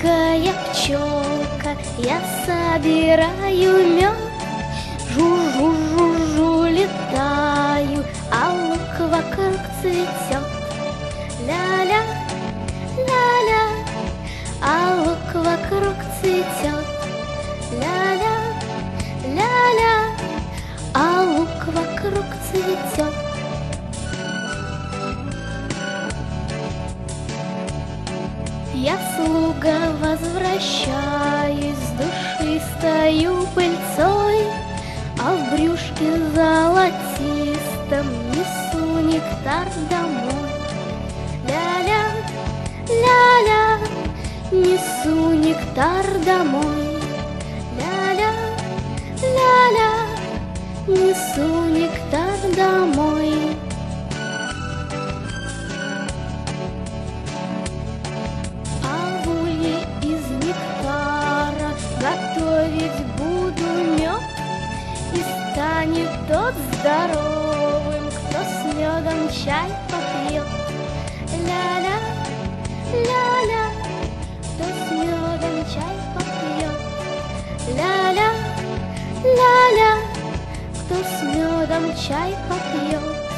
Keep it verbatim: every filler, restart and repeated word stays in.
луга я пчелка, я собираю мед. Жу-жу-жу-жу летаю, а лук вокруг цветет. Ля-ля, ля-ля, а лук вокруг цветет. Ля-ля, ля-ля, а лук вокруг цветет. Я с луга возвращаюсь, с душистою пыльцой, а в брюшке золотистом несу нектар домой. Ля-ля, ля-ля, несу нектар домой. Ля-ля, ля-ля, несу нектар домой. А в улье из нектара готовить буду мед, и станет тот здоровым, кто с медом чай попьет. Ля-ля, ля-ля, кто с медом чай попьет. Ля-ля, ля-ля, кто с медом чай попьет.